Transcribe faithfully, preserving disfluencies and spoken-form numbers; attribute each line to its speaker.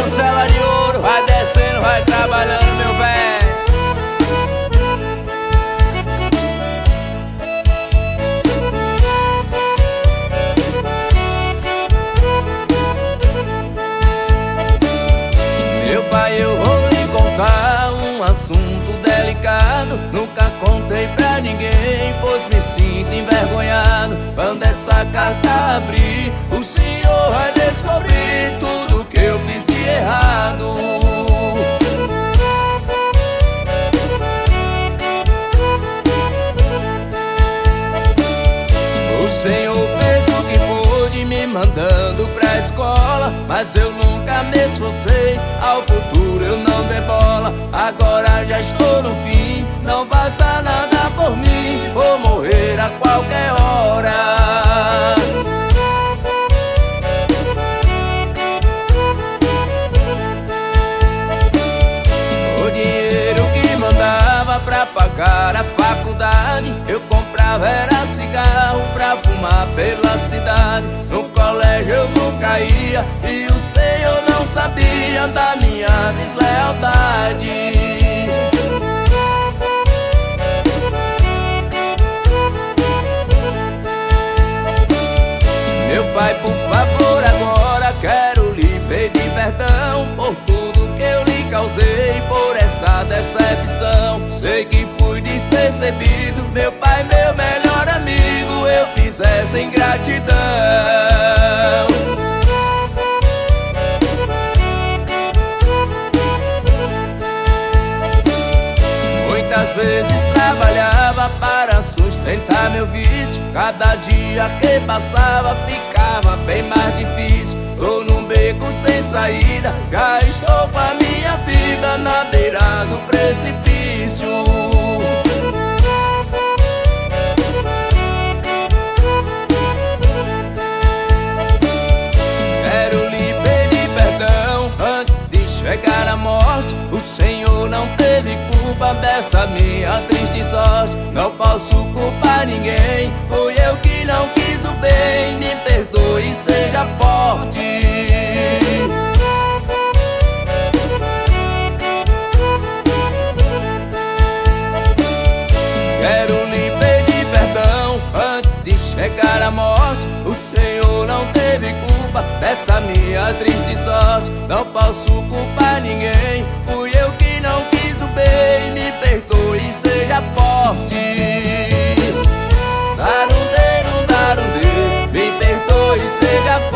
Speaker 1: costela de ouro. Vai descendo, vai trabalhando, meu velho. Meu pai, eu vou lhe contar um assunto delicado. Nunca contei pra ninguém, pois me sinto envergonhado. Quando essa carta abrir, o senhor vai descobrir tudo que eu fiz de errado. O senhor fez o que pôde me mandando pra escola, mas eu nunca me esforcei, ao futuro eu não dei bola. Agora já estou no fim, não faça nada por mim, vou morrer a qualquer hora. O dinheiro que mandava pra pagar a faculdade, eu comprava era cigarro pra fumar pela cidade. No colégio eu nunca ia e o senhor não sabia da minha deslealdade. Meu pai, por favor, agora quero lhe pedir perdão por tudo que eu lhe causei, por essa decepção. Sei que fui despercebido, meu pai, meu melhor amigo, eu fiz essa ingratidão. Muitas vezes trabalhava para sustentar meu vício. Cada dia que passava ficava bem mais difícil. Tô num beco sem saída, já estou com a minha vida na beira do precipício. Quero lhe pedir perdão antes de chegar à morte. O Senhor não teve culpa dessa minha triste sorte. Não posso culpar ninguém, fui eu que não quis o bem. Me perdoe e seja forte. Quero lhe pedir perdão antes de chegar à morte. O Senhor não teve culpa dessa minha triste sorte. Não posso culpar ninguém, fui eu que não quis o bem. Me perdoe e seja forte. Darunde, darunde, me perdoe e seja forte.